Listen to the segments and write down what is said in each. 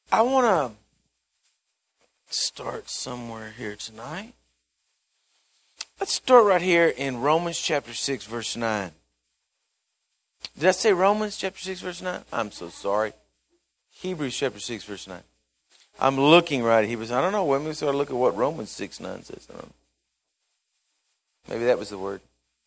I want to start somewhere here tonight. Let's start right here in Romans chapter 6, verse 9. Did I say Romans chapter 6, verse 9? I'm so sorry. Hebrews chapter 6, verse 9. I'm looking right at Hebrews. I don't know. Let me sort of look at what Romans 6, 9 says. I don't know. Maybe that was the word.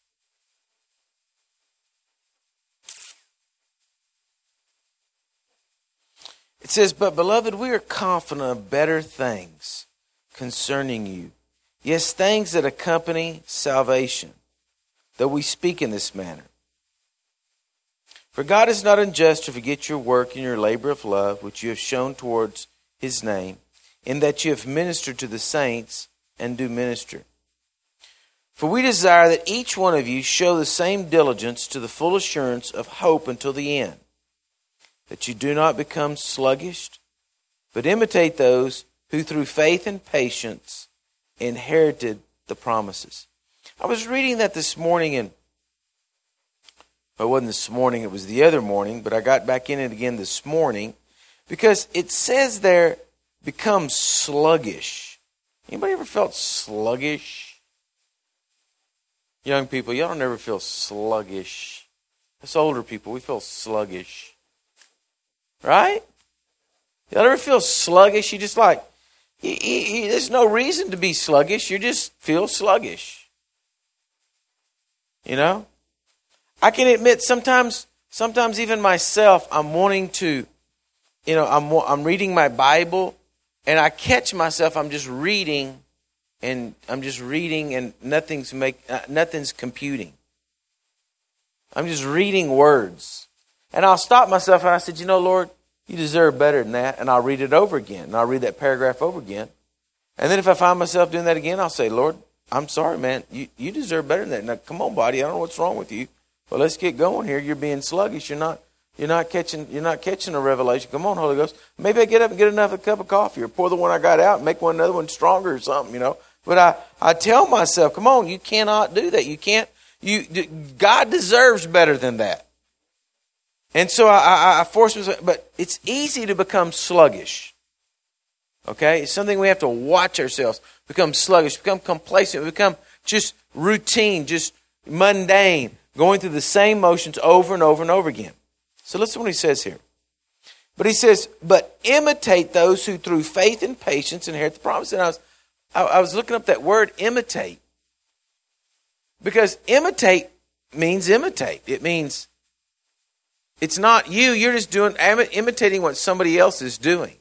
It says, "But beloved, we are confident of better things concerning you. Yes, things that accompany salvation, though we speak in this manner. For God is not unjust to forget your work and your labor of love, which you have shown towards His name, in that you have ministered to the saints and do minister. For we desire that each one of you show the same diligence to the full assurance of hope until the end, that you do not become sluggish, but imitate those who through faith and patience inherited the promises." I was reading that this morning, and it wasn't this morning, it was the other morning, but I got back in it again this morning, because it says there, become sluggish. Anybody ever felt sluggish? Young people, y'all don't ever feel sluggish. Us older people, we feel sluggish. Right? Y'all ever feel sluggish? You just like, there's no reason to be sluggish. You just feel sluggish. You know? I can admit sometimes even myself, I'm wanting to, I'm reading my Bible and I catch myself, I'm just reading and nothing's computing. I'm just reading words. And I'll stop myself and I said, Lord, you deserve better than that. And I'll read it over again. And I'll read that paragraph over again. And then if I find myself doing that again, I'll say, Lord, I'm sorry, man. You deserve better than that. Now, come on, buddy. I don't know what's wrong with you. But let's get going here. You're being sluggish. You're not catching a revelation. Come on, Holy Ghost. Maybe I get up and get another cup of coffee or pour the one I got out and make another one stronger or something, But I tell myself, come on, you cannot do that. You can't. God deserves better than that. And so I force myself, but it's easy to become sluggish. Okay? It's something we have to watch ourselves. Become sluggish, become complacent, become just routine, just mundane, going through the same motions over and over and over again. So listen to what he says here. But he says, but imitate those who through faith and patience inherit the promise. And I was looking up that word imitate. Because imitate means imitate. It means it's not you. You're just imitating what somebody else is doing.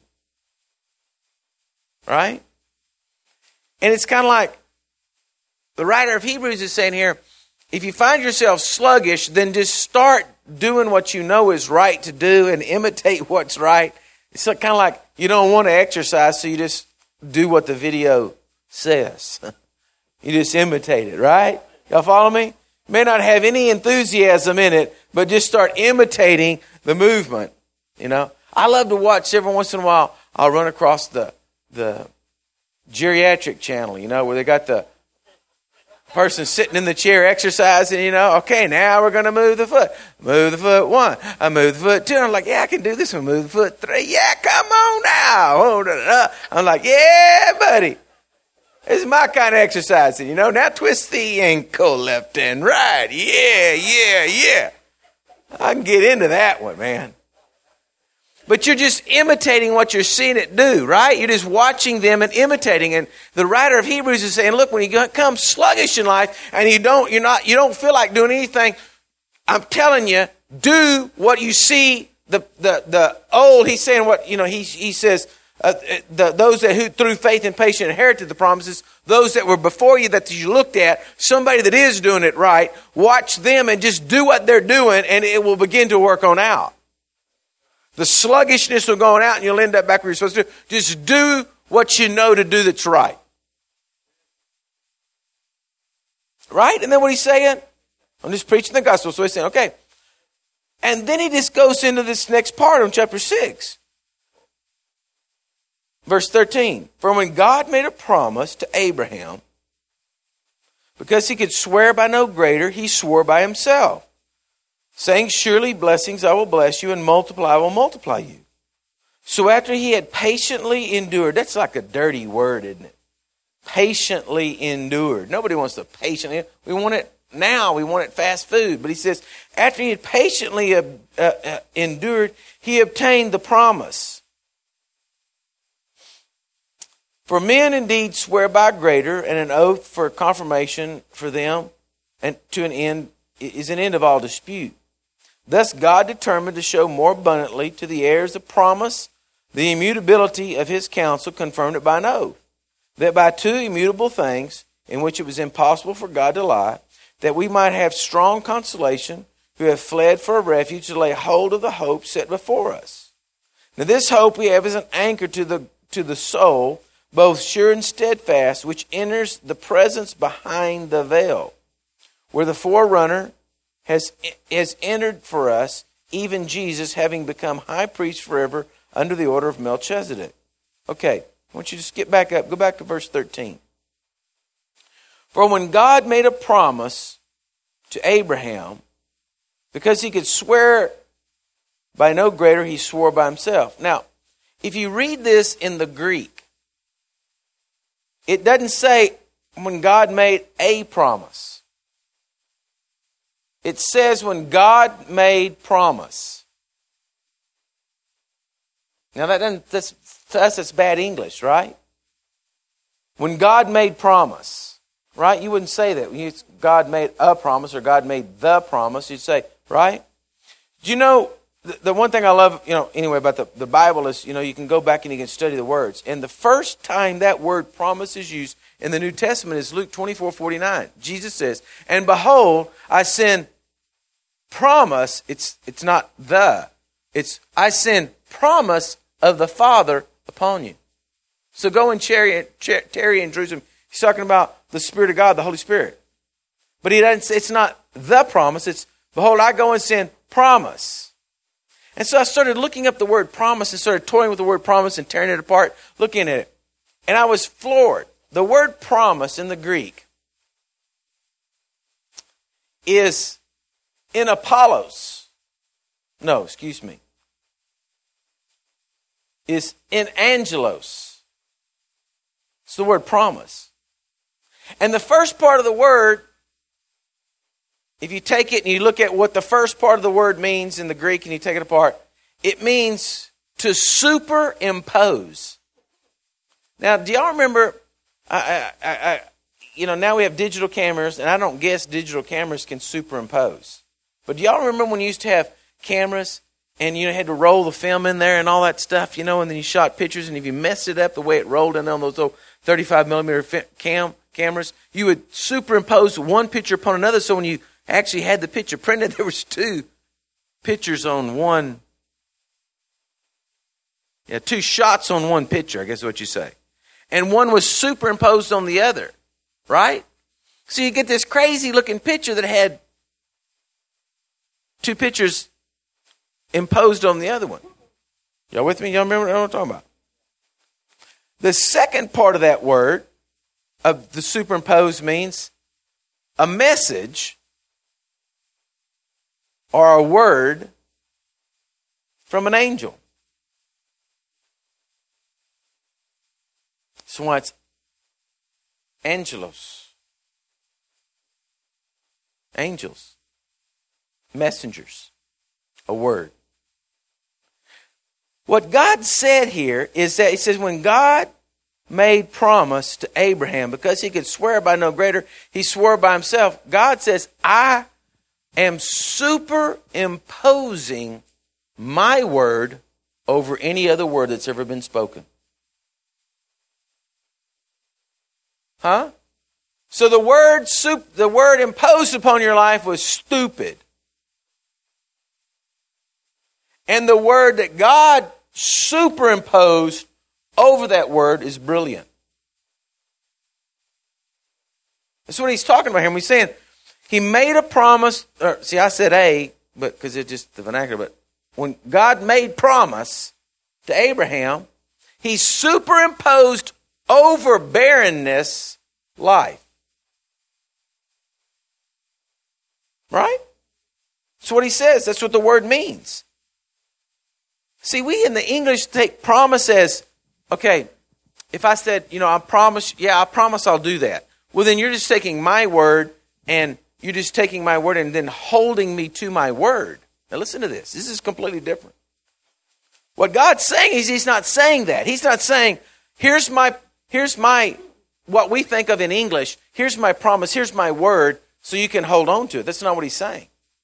Right? And it's kind of like the writer of Hebrews is saying here, if you find yourself sluggish, then just start doing what you know is right to do and imitate what's right. It's kind of like you don't want to exercise, so you just do what the video says. You just imitate it, right? Y'all follow me? May not have any enthusiasm in it, but just start imitating the movement. I love to watch every once in a while. I'll run across the geriatric channel, where they got the person sitting in the chair exercising, okay, now we're going to move the foot. Move the foot 1. I move the foot 2. I'm like, yeah, I can do this one. Move the foot 3. Yeah, come on now. I'm like, yeah, buddy. This is my kind of exercising, Now twist the ankle left and right. Yeah. I can get into that one, man. But you're just imitating what you're seeing it do, right? You're just watching them and imitating. And the writer of Hebrews is saying, look, when you become sluggish in life and you don't feel like doing anything, I'm telling you, do what you see the old. He's saying what he says. Those who through faith and patience inherited the promises, those that were before you that you looked at, somebody that is doing it right, watch them and just do what they're doing and it will begin to work on out. The sluggishness will go out and you'll end up back where you're supposed to do. Just do what you know to do that's right. Right? And then what he's saying? I'm just preaching the gospel. So he's saying, okay. And then he just goes into this next part on chapter 6. Verse 13, for when God made a promise to Abraham, because he could swear by no greater, he swore by himself, saying, surely blessings I will bless you, and multiply I will multiply you. So after he had patiently endured, that's like a dirty word, isn't it? Patiently endured. Nobody wants to patiently. We want it now. We want it fast food. But he says, after he had patiently endured, he obtained the promise. For men indeed swear by greater, and an oath for confirmation for them, and to an end is an end of all dispute. Thus God determined to show more abundantly to the heirs of promise the immutability of his counsel, confirmed it by an oath, that by two immutable things, in which it was impossible for God to lie, that we might have strong consolation, who have fled for a refuge, to lay hold of the hope set before us. Now this hope we have as an anchor to the soul, both sure and steadfast, which enters the presence behind the veil, where the forerunner has entered for us, even Jesus, having become high priest forever under the order of Melchizedek. Okay, I want you to skip back up. Go back to verse 13. For when God made a promise to Abraham, because he could swear by no greater, he swore by himself. Now, if you read this in the Greek, it doesn't say when God made a promise. It says when God made promise. Now that's to us it's bad English, right? When God made promise, right? You wouldn't say that. God made a promise or God made the promise. You'd say, right? Do you know, the one thing I love, anyway, about the Bible is, you can go back and you can study the words. And the first time that word promise is used in the New Testament is Luke 24:49. Jesus says, and behold, I send promise. It's not it's I send promise of the Father upon you. So go and tarry in Jerusalem. He's talking about the Spirit of God, the Holy Spirit. But he doesn't say, it's not the promise. It's, behold, I go and send promise. And so I started looking up the word promise and started toying with the word promise and tearing it apart, looking at it. And I was floored. The word promise in the Greek is in Apollos. No, excuse me. Is in angelos. It's the word promise. And the first part of the word, if you take it and you look at what the first part of the word means in the Greek and you take it apart, it means to superimpose. Now, do y'all remember, now we have digital cameras, and I don't guess digital cameras can superimpose. But do y'all remember when you used to have cameras and you had to roll the film in there and all that stuff, and then you shot pictures, and if you messed it up the way it rolled in on those old 35 millimeter cameras, you would superimpose one picture upon another, so when you actually had the picture printed, there was two pictures on one. Yeah, two shots on one picture, I guess is what you say. And one was superimposed on the other, right? So you get this crazy looking picture that had two pictures imposed on the other one. Y'all with me? Y'all remember what I'm talking about? The second part of that word, of the superimpose, means a message or a word from an angel. So why it's angelos. Angels. Messengers. A word. What God said here is that, it says, when God made promise to Abraham, because he could swear by no greater, he swore by himself. God says, I am superimposing my word over any other word that's ever been spoken. Huh? So the word imposed upon your life was stupid. And the word that God superimposed over that word is brilliant. That's what he's talking about here. He's saying he made a promise. I said a, but because it's just the vernacular. But when God made promise to Abraham, he superimposed over barrenness life. Right? That's what he says. That's what the word means. See, we in the English take promise as, okay, if I said, I promise I'll do that. Well, then you're just taking my word and you're just taking my word and then holding me to my word. Now listen to this. This is completely different. What God's saying is He's not saying that. He's not saying, here's my, what we think of in English, here's my promise, here's my word, so you can hold on to it. That's not what He's saying.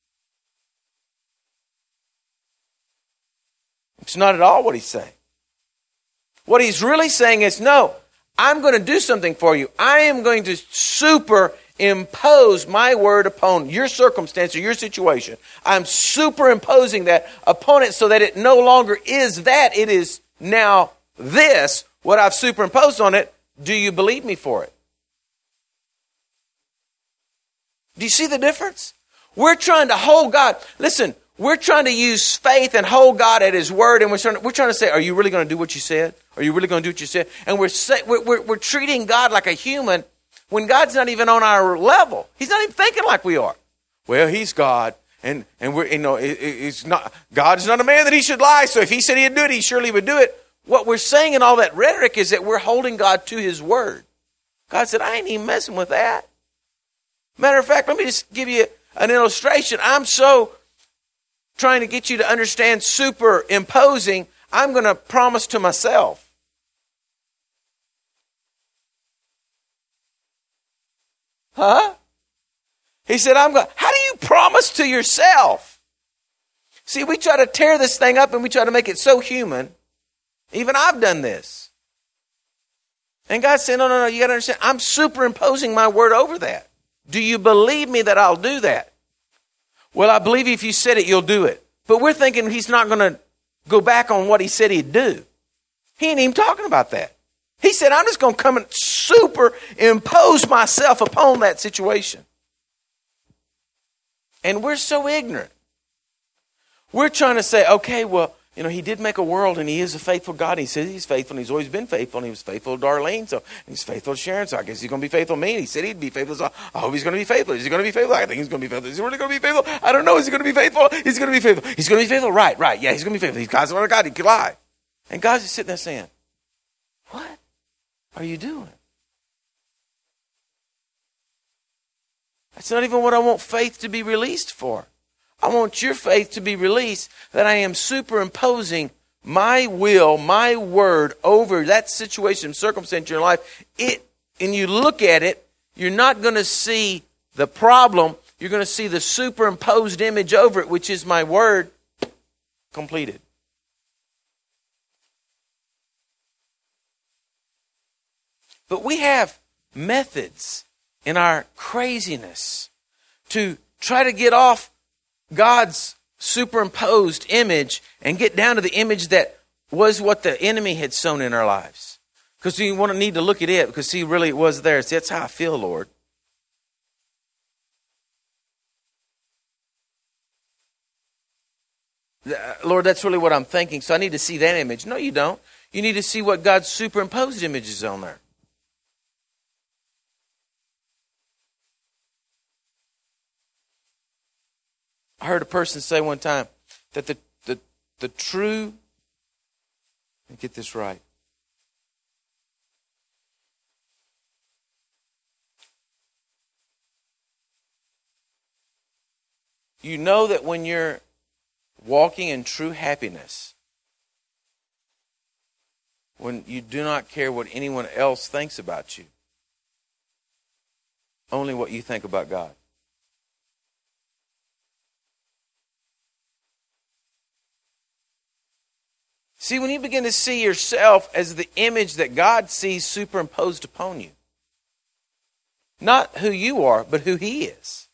It's not at all what He's saying. What He's really saying is, no, I'm going to do something for you. I am going to superimpose my word upon your circumstance or your situation. I'm superimposing that upon it so that it no longer is that. It is now this, what I've superimposed on it. Do you believe me for it? Do you see the difference? We're trying to hold God. Listen, we're trying to use faith and hold God at His word, and we're trying to say, are you really going to do what you said? Are you really going to do what you said? And we're treating God like a human when God's not even on our level. He's not even thinking like we are. Well, He's God, and we're, it's not, God is not a man that He should lie, so if He said He'd do it, He surely would do it. What we're saying in all that rhetoric is that we're holding God to His word. God said, I ain't even messing with that. Matter of fact, let me just give you an illustration. I'm so trying to get you to understand superimposing, I'm going to promise to myself. Huh? He said, how do you promise to yourself? See, we try to tear this thing up and we try to make it so human. Even I've done this. And God said, no, you got to understand, I'm superimposing my word over that. Do you believe me that I'll do that? Well, I believe if you said it, you'll do it. But we're thinking He's not going to go back on what He said He'd do. He ain't even talking about that. He said, I'm just going to come and superimpose myself upon that situation. And we're so ignorant. We're trying to say, okay, well, He did make a world and He is a faithful God. He says He's faithful and He's always been faithful. And He was faithful to Darlene, so He's faithful to Sharon, so I guess He's going to be faithful to me. And He said He'd be faithful, so I hope He's going to be faithful. Is He going to be faithful? I think He's going to be faithful. Is He really going to be faithful? I don't know. Is He going to be faithful? He's going to be faithful. He's going to be faithful. Right. Yeah, He's going to be faithful. He's God's the Word of God. He could lie. And God's just sitting there saying, what are you doing? That's not even what I want faith to be released for. I want your faith to be released that I am superimposing my will, my word over that situation, circumstance in your life. And you look at it, you're not going to see the problem. You're going to see the superimposed image over it, which is my word completed. But we have methods in our craziness to try to get off God's superimposed image and get down to the image that was what the enemy had sown in our lives. Because you need to look at it because see, really it was there. See, that's how I feel, Lord. Lord, that's really what I'm thinking. So I need to see that image. No, you don't. You need to see what God's superimposed image is on there. I heard a person say one time that the true, let me get this right. You know that when you're walking in true happiness, when you do not care what anyone else thinks about you, only what you think about God. See, when you begin to see yourself as the image that God sees superimposed upon you, not who you are, but who He is.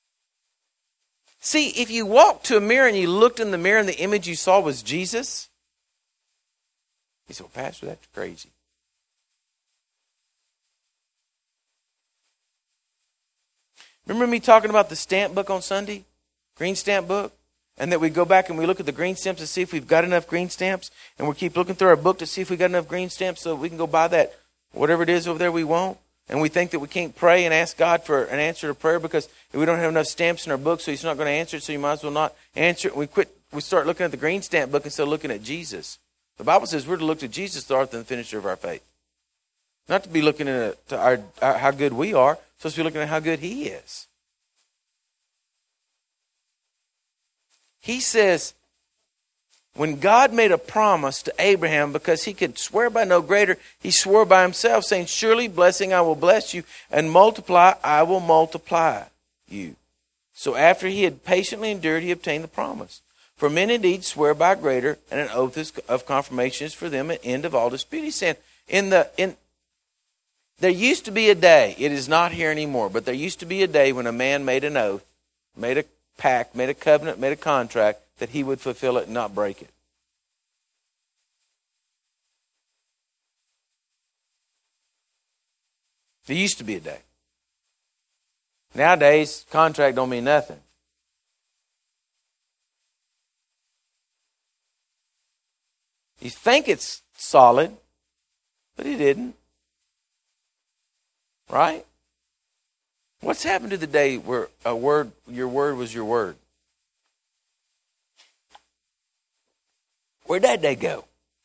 See, if you walked to a mirror and you looked in the mirror and the image you saw was Jesus, you said, well, Pastor, that's crazy. Remember me talking about the stamp book on Sunday? Green stamp book? And that we go back and we look at the green stamps to see if we've got enough green stamps. And we keep looking through our book to see if we've got enough green stamps so we can go buy that, whatever it is over there we want. And we think that we can't pray and ask God for an answer to prayer because we don't have enough stamps in our book, so He's not going to answer it, so you might as well not answer it. We quit we start looking at the green stamp book instead of looking at Jesus. The Bible says we're to look to Jesus, the author and finisher of our faith. Not to be looking at how good we are. We're supposed to be looking at how good He is. He says, when God made a promise to Abraham, because He could swear by no greater, He swore by Himself, saying, surely blessing I will bless you, and multiply I will multiply you. So after He had patiently endured, He obtained the promise. For men indeed swear by greater, and an oath of confirmation is for them an end of all dispute. He's saying, there used to be a day, it is not here anymore, but there used to be a day when a man made an oath, made a pact, made a covenant, made a contract, that he would fulfill it and not break it. There used to be a day. Nowadays, contract don't mean nothing. You think it's solid, but it didn't. Right? What's happened to the day where your word was your word? Where'd that day go?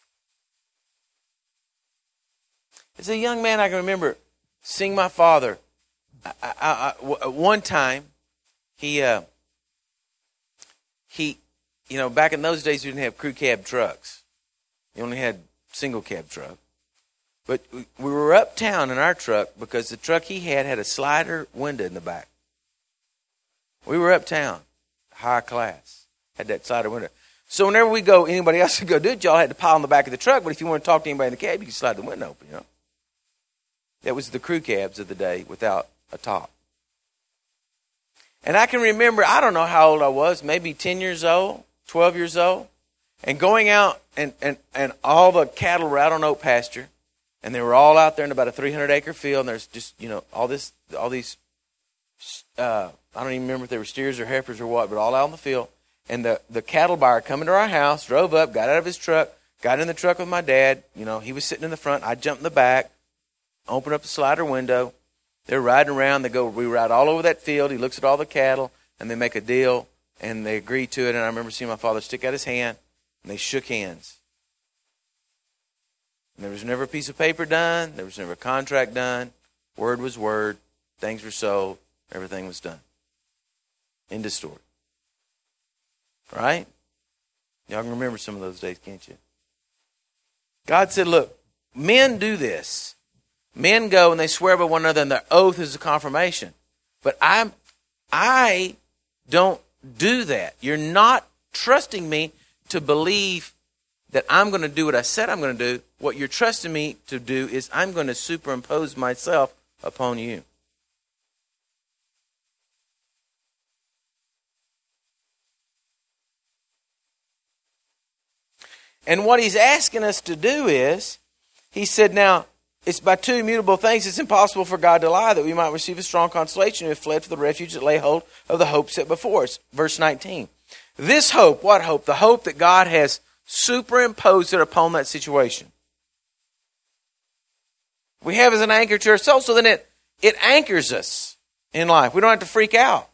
As a young man, I can remember seeing my father. One time, he, back in those days, we didn't have crew cab trucks. You only had single cab truck. But we were uptown in our truck because the truck he had a slider window in the back. We were uptown, high class, had that slider window. So whenever we go, anybody else would go do it, y'all had to pile in the back of the truck. But if you want to talk to anybody in the cab, you could slide the window open, That was the crew cabs of the day without a top. And I can remember, I don't know how old I was, maybe 10 years old, 12 years old, and going out and all the cattle were out on oat pasture. And they were all out there in about a 300-acre field, and there's just, all these, I don't even remember if they were steers or heifers or what, but all out in the field. And the cattle buyer come into our house, drove up, got out of his truck, got in the truck with my dad. He was sitting in the front. I jumped in the back, opened up the slider window. They're riding around. We ride all over that field. He looks at all the cattle, and they make a deal, and they agree to it. And I remember seeing my father stick out his hand, and they shook hands. And there was never a piece of paper done. There was never a contract done. Word was word. Things were sold. Everything was done. End of story. Right? Y'all can remember some of those days, can't you? God said, look, men do this. Men go and they swear by one another, and their oath is a confirmation. But I don't do that. You're not trusting me to believe that I'm going to do what I said I'm going to do. What you're trusting me to do is I'm going to superimpose myself upon you. And what He's asking us to do is, He said, now, it's by two immutable things it's impossible for God to lie, that we might receive a strong consolation who have fled for the refuge that lay hold of the hope set before us. Verse 19. This hope, what hope? The hope that God has superimposed it upon that situation. We have as an anchor to our soul, so then it anchors us in life. We don't have to freak out.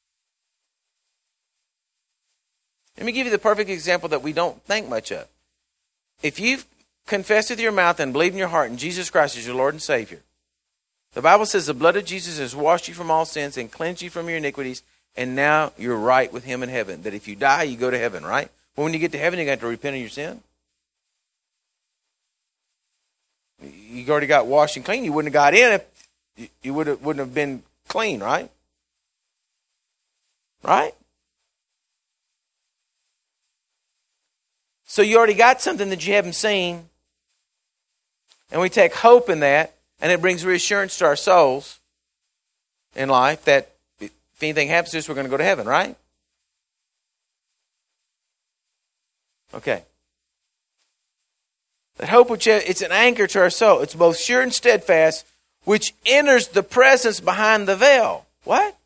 Let me give you the perfect example that we don't think much of. If you've confessed with your mouth and believed in your heart in Jesus Christ as your Lord and Savior, the Bible says the blood of Jesus has washed you from all sins and cleansed you from your iniquities, and now you're right with Him in heaven. That if you die, you go to heaven, right? Well, when you get to heaven, you got to repent of your sin. You already got washed and clean. You wouldn't have got in if you wouldn't have been clean, right? Right? So you already got something that you haven't seen. And we take hope in that, and it brings reassurance to our souls in life that if anything happens to us, we're going to go to heaven, right? Okay. That hope, it's an anchor to our soul. It's both sure and steadfast, which enters the presence behind the veil. What?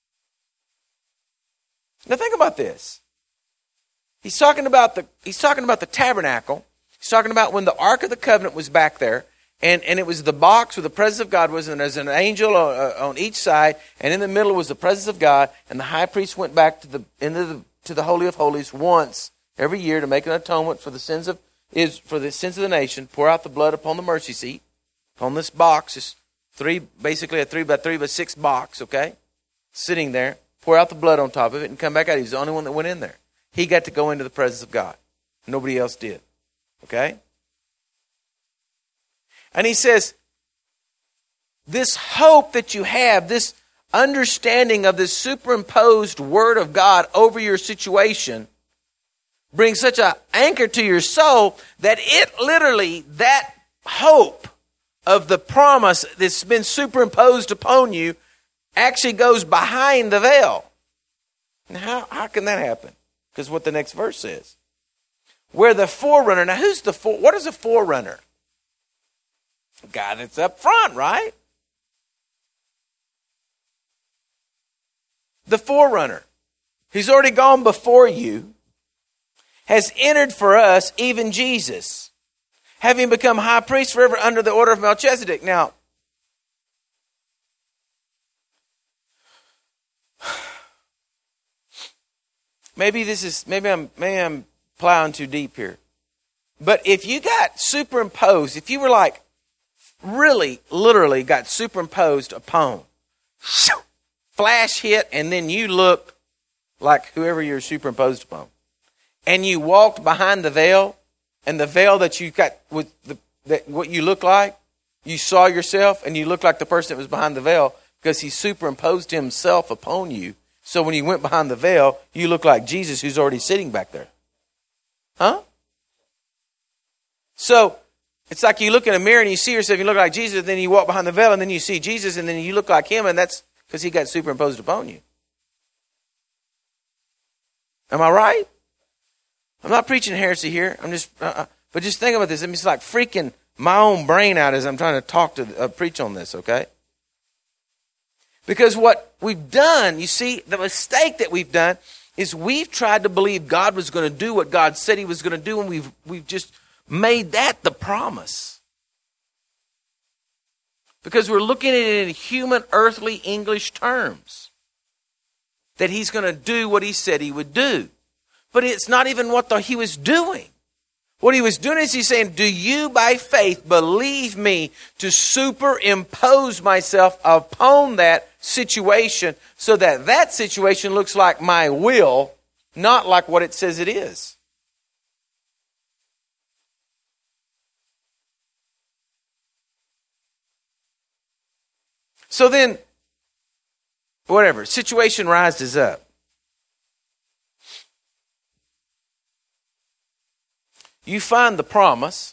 Now think about this. He's talking about the tabernacle. He's talking about when the Ark of the Covenant was back there, and it was the box where the presence of God was, and there's an angel on each side, and in the middle was the presence of God, and the high priest went back into the to the Holy of Holies once every year to make an atonement for the sins of the nation, pour out the blood upon the mercy seat, upon this box, this basically a 3x3x6 box, okay? Sitting there, pour out the blood on top of it and come back out. He was the only one that went in there. He got to go into the presence of God. Nobody else did. Okay? And he says, this hope that you have, this understanding of this superimposed Word of God over your situation brings such an anchor to your soul that it literally, that hope of the promise that's been superimposed upon you actually goes behind the veil. Now, how can that happen? Because what the next verse says. Where the forerunner, now what is a forerunner? A guy that's up front, right? The forerunner. He's already gone before you, has entered for us, even Jesus, having become high priest forever under the order of Melchizedek. Now, maybe I'm plowing too deep here. But if you got superimposed, if you were like really, literally got superimposed upon, flash hit, and then you looked like whoever you're superimposed upon, and you walked behind the veil, and the veil that you got with what you look like, you saw yourself, and you looked like the person that was behind the veil because he superimposed himself upon you. So when you went behind the veil, you look like Jesus who's already sitting back there. Huh? So it's like you look in a mirror and you see yourself, you look like Jesus, and then you walk behind the veil and then you see Jesus and then you look like him, and that's because he got superimposed upon you. Am I right? I'm not preaching heresy here. I'm just, but just think about this. It's like freaking my own brain out as I'm trying to preach on this, okay? Because what we've done, you see, the mistake that we've done is we've tried to believe God was going to do what God said he was going to do, and we've just made that the promise. Because we're looking at it in human, earthly, English terms. That he's going to do what he said he would do. But it's not even what he was doing. What he was doing is he's saying, do you by faith believe me to superimpose myself upon that situation so that that situation looks like my will, not like what it says it is? So then, whatever, situation rises up. You find the promise,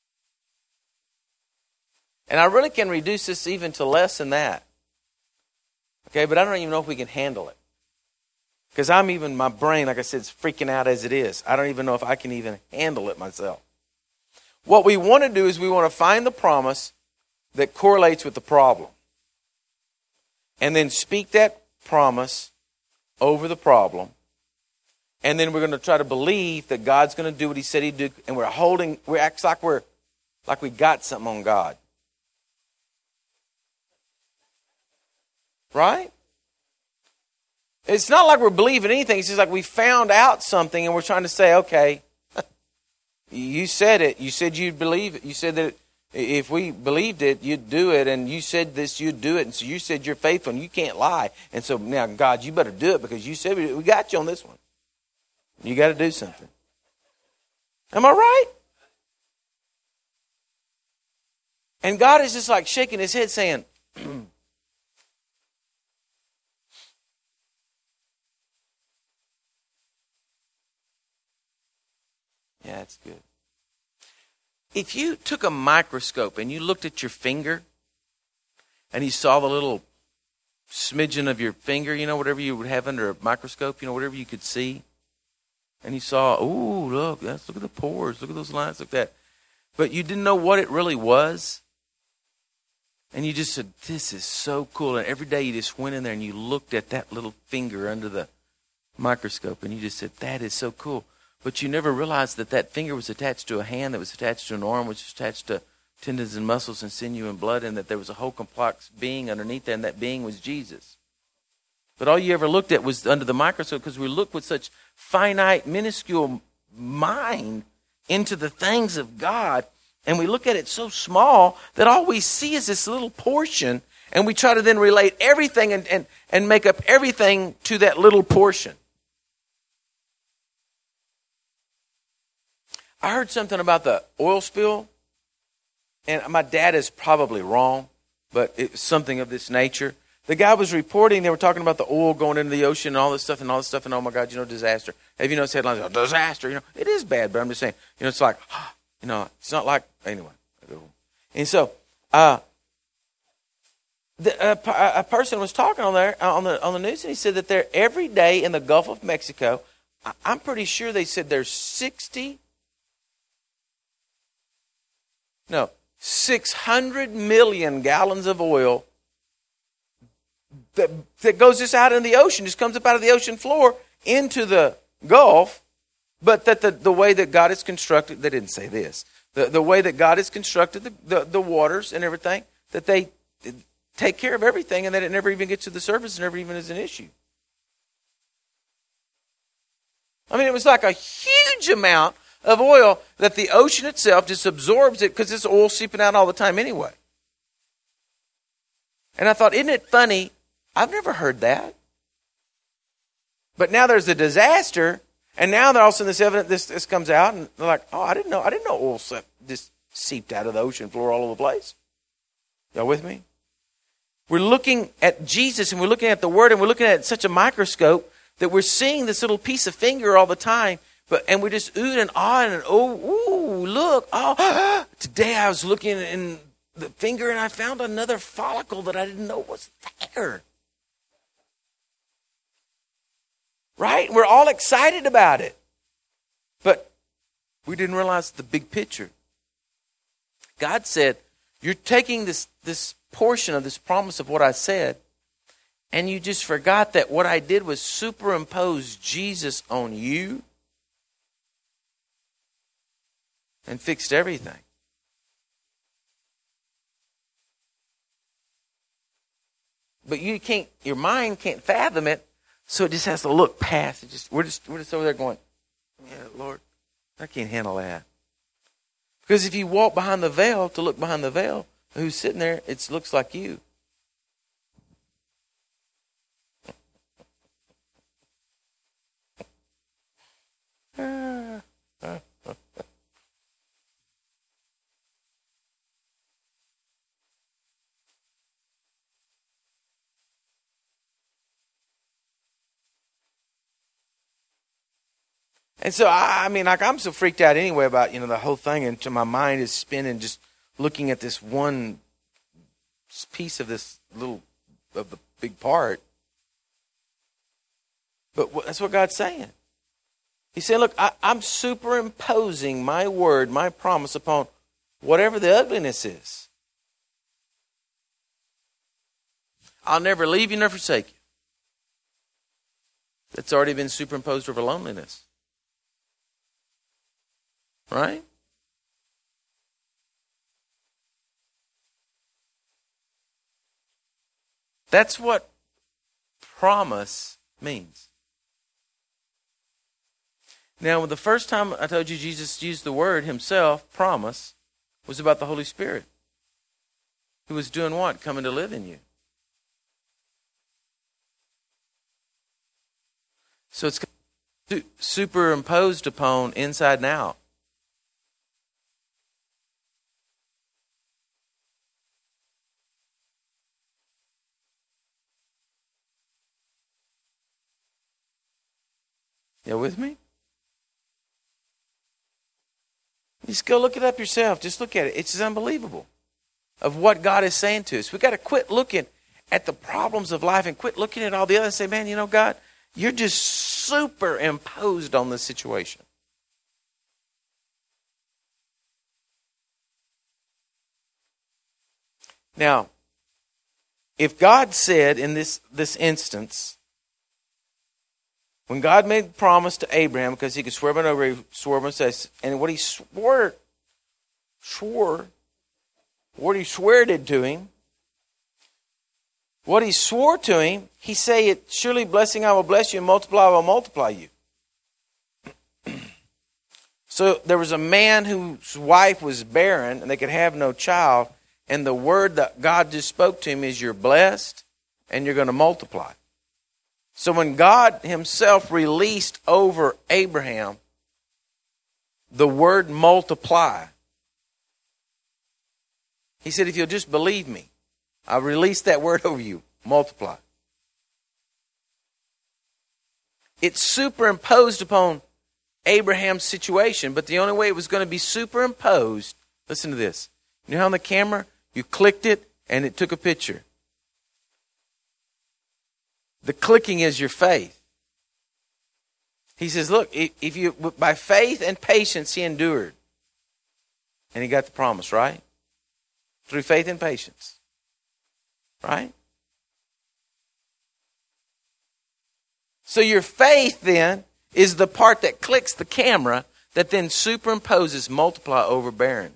and I really can reduce this even to less than that. Okay, but I don't even know if we can handle it. Because my brain, like I said, is freaking out as it is. I don't even know if I can even handle it myself. What we want to do is we want to find the promise that correlates with the problem. And then speak that promise over the problem. And then we're going to try to believe that God's going to do what he said he'd do. And we act like we got something on God. Right? It's not like we're believing anything. It's just like we found out something and we're trying to say, okay, you said it. You said you'd believe it. You said that if we believed it, you'd do it. And you said this, you'd do it. And so you said you're faithful and you can't lie. And so now, God, you better do it because you said we got you on this one. You got to do something. Am I right? And God is just like shaking his head saying, yeah, that's good. If you took a microscope and you looked at your finger and you saw the little smidgen of your finger, whatever you would have under a microscope, whatever you could see, and you saw, ooh, look at the pores, look at those lines, look at that. But you didn't know what it really was. And you just said, this is so cool. And every day you just went in there and you looked at that little finger under the microscope and you just said, that is so cool. But you never realized that finger was attached to a hand, that was attached to an arm, which was attached to tendons and muscles and sinew and blood, and that there was a whole complex being underneath there, and that being was Jesus. But all you ever looked at was under the microscope, because we look with such finite, minuscule mind into the things of God, and we look at it so small that all we see is this little portion, and we try to then relate everything and make up everything to that little portion. I heard something about the oil spill, and my dad is probably wrong, but it's something of this nature. The guy was reporting, they were talking about the oil going into the ocean and all this stuff, and oh my God, disaster. Have you noticed headlines? Oh, disaster, it is bad, but I'm just saying, it's like, it's not like, anyway. And so, a person was talking on the news, and he said that there every day in the Gulf of Mexico, I'm pretty sure they said there's 600 million gallons of oil that goes just out in the ocean, just comes up out of the ocean floor into the Gulf, but that the way that God has constructed, they didn't say this, the way that God has constructed the waters and everything, that they take care of everything and that it never even gets to the surface and never even is an issue. I mean, it was like a huge amount of oil that the ocean itself just absorbs it, because it's oil seeping out all the time anyway. And I thought, isn't it funny? I've never heard that. But now there's a disaster, and now all of a sudden this comes out, and they're like, oh, I didn't know oil just seeped out of the ocean floor all over the place. Y'all with me? We're looking at Jesus, and we're looking at the Word, and we're looking at such a microscope that we're seeing this little piece of finger all the time. And we just ooh and ah and look. Oh, today I was looking in the finger and I found another follicle that I didn't know was there. Right? We're all excited about it. But we didn't realize the big picture. God said, you're taking this portion of this promise of what I said, and you just forgot that what I did was superimpose Jesus on you and fixed everything. But your mind can't fathom it, so it just has to look past it. We're just over there going, yeah, Lord, I can't handle that. Because if you walk behind the veil to look behind the veil, who's sitting there, it looks like you. And so, I'm so freaked out anyway about, the whole thing, and my mind is spinning just looking at this one piece of of the big part. But that's what God's saying. He's saying, look, I'm superimposing my word, my promise upon whatever the ugliness is. I'll never leave you nor forsake you. That's already been superimposed over loneliness. Right? That's what promise means. Now, the first time I told you Jesus used the word himself, promise, was about the Holy Spirit. Who was doing what? Coming to live in you. So it's superimposed upon inside and out. You with me? Just go look it up yourself. Just look at it. It's just unbelievable of what God is saying to us. We've got to quit looking at the problems of life and quit looking at all the others and say, man, God, you're just superimposed on this situation. Now, if God said in this instance, when God made the promise to Abraham, because he could swear by over, he swore by says, and what he swore what he sweared to him what he swore to him, he said, surely blessing I will bless you and multiply I will multiply you. So there was a man whose wife was barren and they could have no child. And the word that God just spoke to him is you're blessed and you're going to multiply. So when God himself released over Abraham the word multiply, he said, if you'll just believe me, I'll release that word over you, multiply. It's superimposed upon Abraham's situation, but the only way it was going to be superimposed, listen to this. You know how on the camera, you clicked it and it took a picture. The clicking is your faith. He says, look, if you by faith and patience he endured. And he got the promise, right? Through faith and patience. Right? So your faith then is the part that clicks the camera that then superimposes multiply over barren.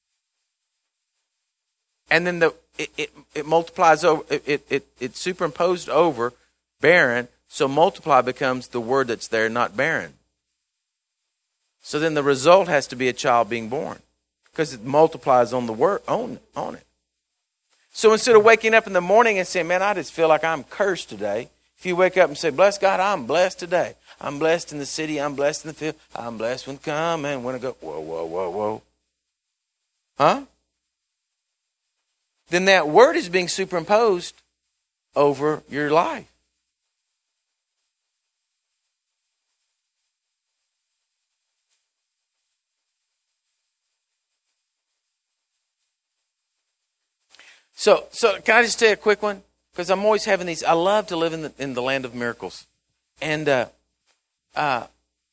And then it multiplies over, it superimposed over barren, so multiply becomes the word that's there, not barren. So then the result has to be a child being born, because it multiplies on the word, on it. So instead of waking up in the morning and saying, man, I just feel like I'm cursed today, if you wake up and say, bless God, I'm blessed today. I'm blessed in the city, I'm blessed in the field, I'm blessed when I come and when I go, whoa, whoa, whoa, whoa. Huh? Then that word is being superimposed over your life. So can I just tell you a quick one? Because I'm always having these. I love to live in the land of miracles, and I'm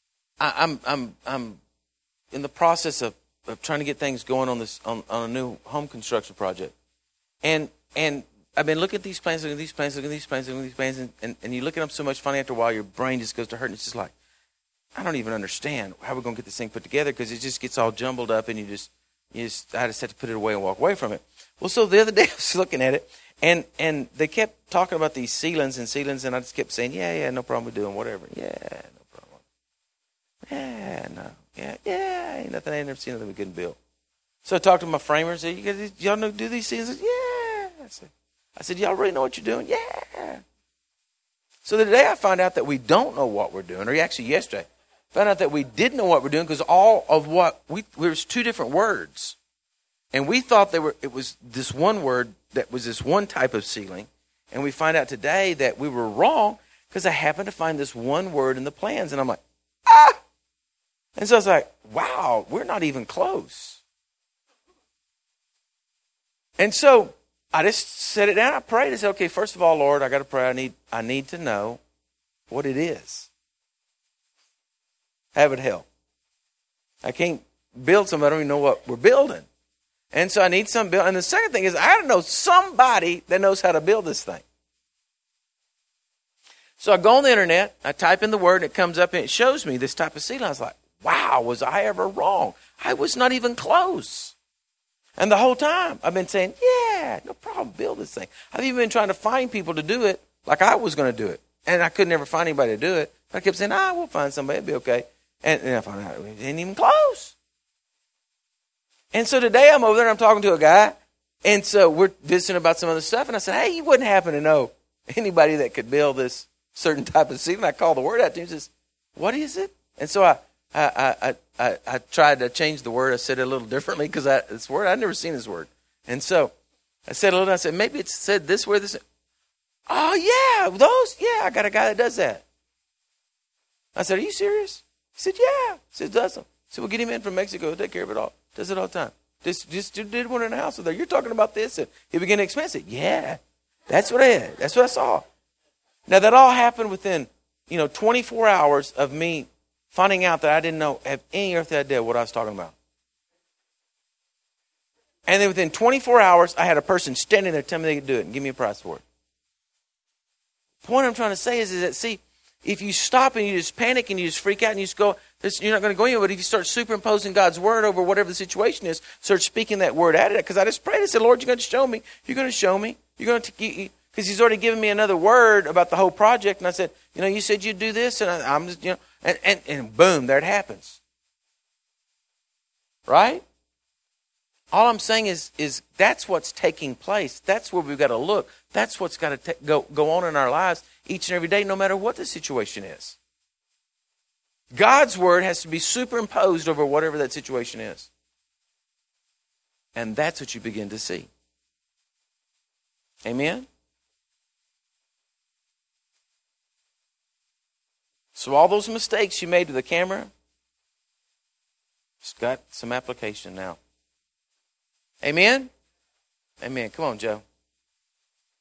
in the process of trying to get things going on this on a new home construction project, and I've been looking at these plans, looking at these plans, looking at these plans, looking at these plans, and you look at them so much. Finally, after a while, your brain just goes to hurt, and it's just like, I don't even understand how we're going to get this thing put together, because it just gets all jumbled up, and I just have to put it away and walk away from it. Well, so the other day I was looking at it, and they kept talking about these ceilings, and I just kept saying, yeah, no problem with doing whatever. Yeah, no problem. Yeah, no, yeah, ain't nothing. I ain't never seen nothing we couldn't build. So I talked to my framers. I said, y'all know do these things? Yeah. I said, y'all really know what you're doing? Yeah. So the day I found out that we don't know what we're doing, or actually yesterday, found out that we didn't know what we're doing, because all of what there was two different words. And we thought it was this one word that was this one type of ceiling. And we find out today that we were wrong, because I happened to find this one word in the plans. And I'm like, ah! And so I was like, wow, we're not even close. And so I just set it down. I prayed. I said, okay, first of all, Lord, I got to pray. I need to know what it is. Have it help. I can't build something I don't even know what we're building. And so I need some build. And the second thing is, I got to know somebody that knows how to build this thing. So I go on the internet, I type in the word, and it comes up and it shows me this type of ceiling. I was like, wow, was I ever wrong? I was not even close. And the whole time I've been saying, yeah, no problem, build this thing. I've even been trying to find people to do it like I was going to do it. And I could never find anybody to do it. But I kept saying, we'll find somebody, it'll be okay. And I found out it ain't even close. And so today I'm over there and I'm talking to a guy. And so we're visiting about some other stuff. And I said, hey, you wouldn't happen to know anybody that could build this certain type of ceiling? I called the word out to him. He says, what is it? And so I tried to change the word. I said it a little differently, because this word, I'd never seen this word. And so I said a little, I said, maybe it said this word, this. Oh, yeah, those. Yeah, I got a guy that does that. I said, are you serious? He said, yeah. He said, does them. I said, well, get him in from Mexico. He'll take care of it all. Does it all the time. Just did one in the house with her. You're talking about this. And he began to explain it. Yeah, that's what I had. That's what I saw. Now, that all happened within, 24 hours of me finding out that I didn't have any earthly idea what I was talking about. And then within 24 hours, I had a person standing there telling me they could do it and give me a price for it. The point I'm trying to say is that, see, if you stop and you just panic and you just freak out and you just go, you're not going to go anywhere. But if you start superimposing God's word over whatever the situation is, start speaking that word at it. Because I just prayed. I said, Lord, you're going to show me. You're going to show me. You're going to, Because he's already given me another word about the whole project. And I said, you said you'd do this. And I'm just, and boom, there it happens. Right? All I'm saying is that's what's taking place. That's where we've got to look. That's what's got to go on in our lives each and every day, no matter what the situation is. God's word has to be superimposed over whatever that situation is. And that's what you begin to see. Amen? So all those mistakes you made with the camera, it's got some application now. Amen? Amen. Come on, Joe.